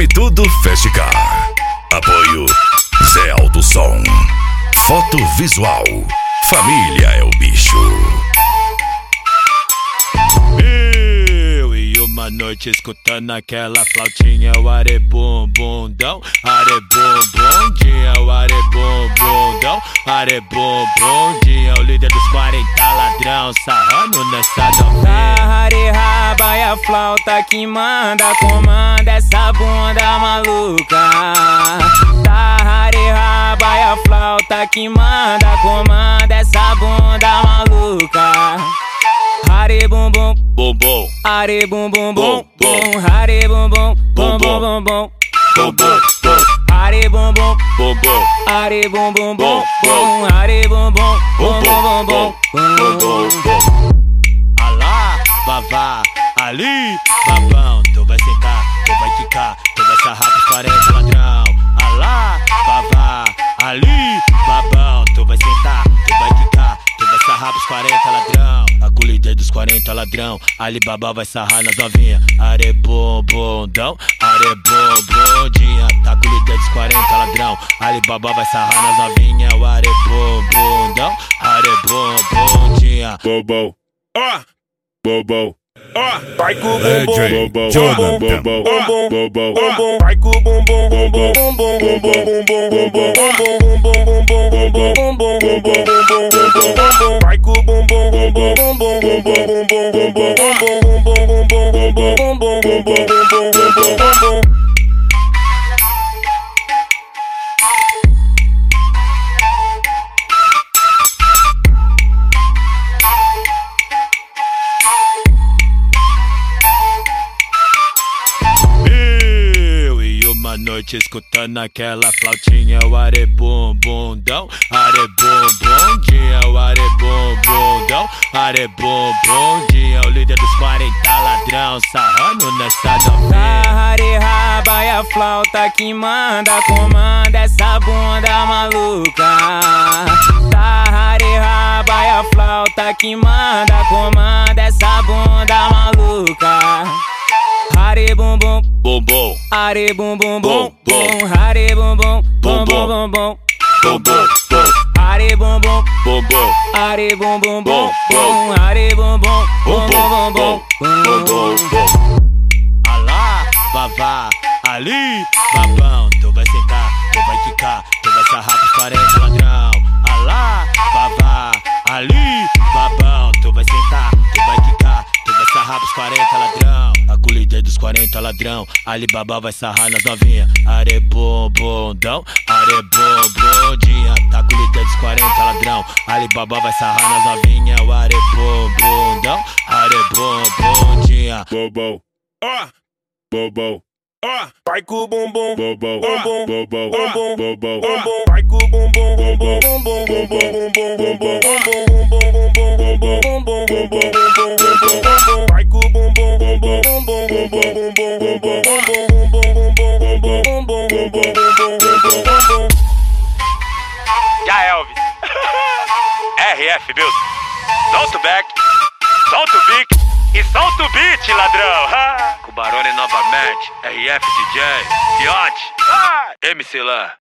M-Tudo Festicar. Apoio Zé Alto Som. Foto visual. Família é o bicho. Eu e uma noite escutando aquela flautinha. O are bum bundão, are bum bundinha. O are bum bundão, are bum bundinha. O líder dos 40 ladrão, sarrando nessa novinha. Hare raba e a flauta que manda, comanda essa bunda maluca. Hare raba e a flauta que manda, comanda essa bunda maluca. Hare bum bum Bum bum, hare bum bum bum bum, hare bum bum bum bum bum bum, bum bum, hare bum bum bum bum, hare bum bum bum bum, hare bum bum bum bum bum bum. Alá, vavá, ali, babão. Tu vai sentar, tu vai quicar, tu vai sarrar pros 40 ladrão. Alá, vavá, ali, babão. Tu vai sentar, tu vai quicar, tu vai sarrar pros 40 ladrão. A colíder dos 40 ladrão, Alibaba vai sarrar nas novinha. Are bom bundão, are bom bundinha. Tá com o líder dos 40 ladrão, Alibaba vai sarrar nas novinha. O are bom bundão, are bom bundinha. Bobão, Ó, bobão, ó, Vai com o DJ bobão, Jonathan. bobão, bobão, ó. vai com o bum bum bum bum bum bum bum bum bum bum bum, vai com o bum bum bum bum bum bum bum bum bum. Uma noite escutando aquela flautinha. O are bum bundão, are bum bundinha. O are bum bundão, are bum bundinha. O líder dos 40 ladrão, sarrando nessa novinha. Hare raba e a flauta que manda, comanda essa bunda maluca. Hare raba e a flauta que manda, comanda essa bunda maluca. Hare bum bum Bum bum, hare bum bum bum bum, hare bum bum bum bum bum bum, bum bum, hare bum bum bum bum, hare bum bum bum bum, hare bum bum bum bum bum bum. Alá, vavá, ali, babão. Tu vai sentar, tu vai quicar, tu vai sarrar pros 40 ladrão. Alá, vavá, ali, babão. Tu vai sentar, tu vai quicar, tu vai sarrar pros 40 ladrão. A colíder dos 40 ladrão, Alibaba vai sarrar nas novinha. Are bom bundão, are bom bundinha. Tá com o líder dos 40 ladrão, Alibaba vai sarrar nas novinha. O are bom bundão, are bom bundinha. bobão, Ó, bobão, ó, Vai com o bum bum bobão, bum bobão, bum bobão, vai com o bum bum bum bum bum bum bum vai com o bum bum bum bum bum. já Elvis. RF Music. Solta o back, solta o beat e solta o beat, ladrão. Com Barone novamente, RF DJ, Fionte, MC Lan.